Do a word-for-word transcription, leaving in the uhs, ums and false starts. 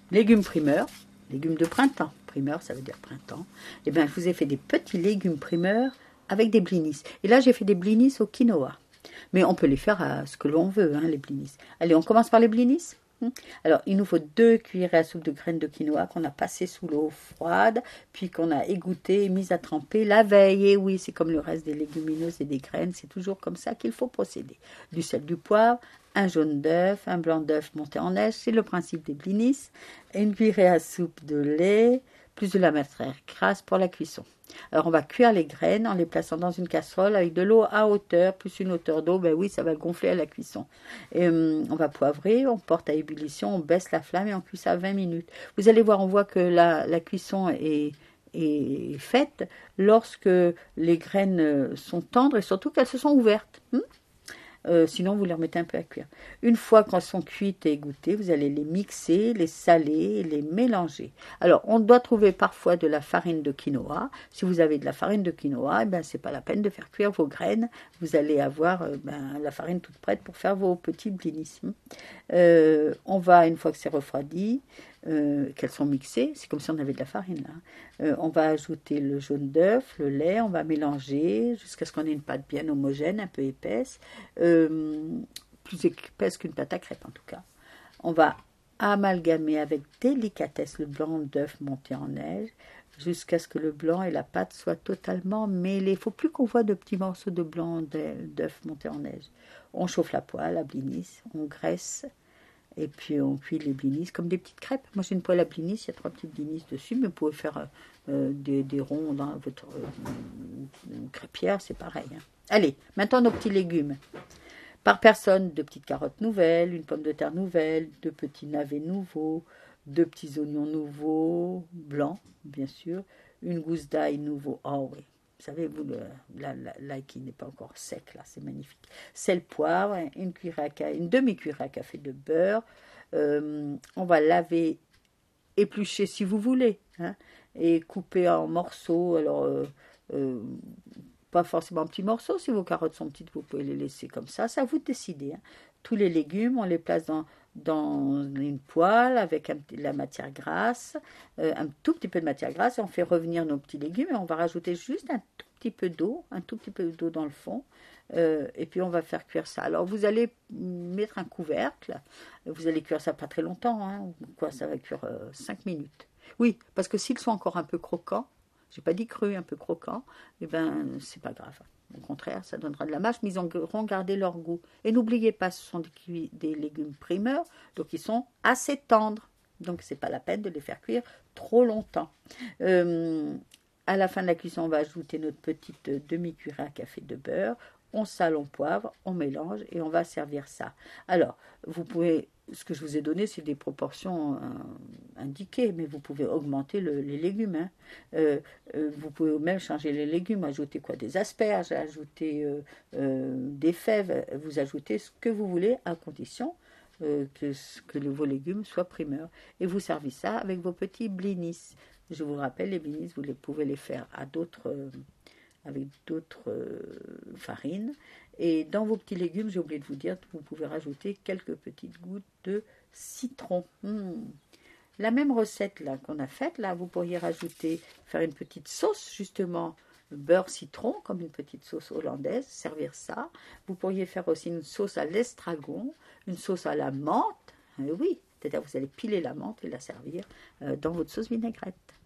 légumes primeurs, légumes de printemps. Primeur, ça veut dire printemps. Et bien, je vous ai fait des petits légumes primeurs avec des blinis. Et là, j'ai fait des blinis au quinoa. Mais on peut les faire à ce que l'on veut, hein, les blinis. Allez, on commence par les blinis. Alors, il nous faut deux cuillerées à soupe de graines de quinoa qu'on a passées sous l'eau froide, puis qu'on a égoutté et mis à tremper la veille. Et oui, c'est comme le reste des légumineuses et des graines, c'est toujours comme ça qu'il faut procéder. Du sel, du poivre, un jaune d'œuf, un blanc d'œuf monté en neige, c'est le principe des blinis, une cuillerée à soupe de lait, plus de la matière grasse pour la cuisson. Alors on va cuire les graines en les plaçant dans une casserole avec de l'eau à hauteur, plus une hauteur d'eau, ben oui, ça va gonfler à la cuisson. Et, hum, on va poivrer, on porte à ébullition, on baisse la flamme et on cuit ça vingt minutes. Vous allez voir, on voit que la, la cuisson est, est faite lorsque les graines sont tendres et surtout qu'elles se sont ouvertes. Hum Euh, sinon, vous les remettez un peu à cuire. Une fois qu'elles sont cuites et égouttées, vous allez les mixer, les saler et les mélanger. Alors, on doit trouver parfois de la farine de quinoa. Si vous avez de la farine de quinoa, eh ben, c'est pas la peine de faire cuire vos graines. Vous allez avoir euh, ben, la farine toute prête pour faire vos petits blinis. Euh, on va, une fois que c'est refroidi, euh, qu'elles sont mixées, c'est comme si on avait de la farine là. Euh, on va ajouter le jaune d'œuf, le lait, on va mélanger jusqu'à ce qu'on ait une pâte bien homogène, un peu épaisse, euh, plus épaisse qu'une pâte à crêpes en tout cas. On va amalgamer avec délicatesse le blanc d'œuf monté en neige jusqu'à ce que le blanc et la pâte soient totalement mêlés. Il ne faut plus qu'on voit de petits morceaux de blanc d'œuf monté en neige. On chauffe la poêle à blinis, on graisse. Et puis on cuit les blinis comme des petites crêpes. Moi j'ai une poêle à blinis, il y a trois petites blinis dessus, mais vous pouvez faire euh, des, des ronds dans votre euh, crêpière, c'est pareil. Hein. Allez, maintenant nos petits légumes. Par personne, deux petites carottes nouvelles, une pomme de terre nouvelle, deux petits navets nouveaux, deux petits oignons nouveaux, blancs bien sûr, une gousse d'ail nouveau. Oh oui, vous savez, vous, l'ail qui n'est pas encore sec, là, c'est magnifique. Sel, poivre, une, une demi-cuillère à café de beurre. Euh, on va laver, éplucher si vous voulez, hein, et couper en morceaux. Alors, euh, euh, pas forcément en petits morceaux. Si vos carottes sont petites, vous pouvez les laisser comme ça. Ça, vous décidez. Hein. Tous les légumes, on les place dans, dans une poêle avec un, la matière grasse, euh, un tout petit peu de matière grasse, et on fait revenir nos petits légumes et on va rajouter juste un tout petit peu d'eau, un tout petit peu d'eau dans le fond, euh, et puis on va faire cuire ça. Alors vous allez mettre un couvercle, vous allez cuire ça pas très longtemps, hein, quoi, ça va cuire euh, cinq minutes. Oui, parce que s'ils sont encore un peu croquants, j'ai pas dit cru, un peu croquants, eh ben c'est pas grave. Au contraire, ça donnera de la mâche, mais ils auront gardé leur goût. Et n'oubliez pas, ce sont des, des légumes primeurs, donc ils sont assez tendres. Donc, ce n'est pas la peine de les faire cuire trop longtemps. Euh, à la fin de la cuisson, on va ajouter notre petite demi-cuillère à café de beurre. On sale, on poivre, on mélange et on va servir ça. Alors, vous pouvez... Ce que je vous ai donné, c'est des proportions euh, indiquées, mais vous pouvez augmenter le, les légumes. Hein. Euh, euh, vous pouvez même changer les légumes, ajouter quoi, des asperges, ajouter euh, euh, des fèves. Vous ajoutez ce que vous voulez à condition euh, que, que le, vos légumes soient primeurs. Et vous servez ça avec vos petits blinis. Je vous rappelle, les blinis, vous les pouvez les faire à d'autres... Euh, avec d'autres euh, farines. Et dans vos petits légumes, j'ai oublié de vous dire, vous pouvez rajouter quelques petites gouttes de citron. Mmh. La même recette là qu'on a faite, là, vous pourriez rajouter, faire une petite sauce justement, beurre citron, comme une petite sauce hollandaise, servir ça. Vous pourriez faire aussi une sauce à l'estragon, une sauce à la menthe, et oui, c'est-à-dire vous allez piler la menthe et la servir euh, dans votre sauce vinaigrette.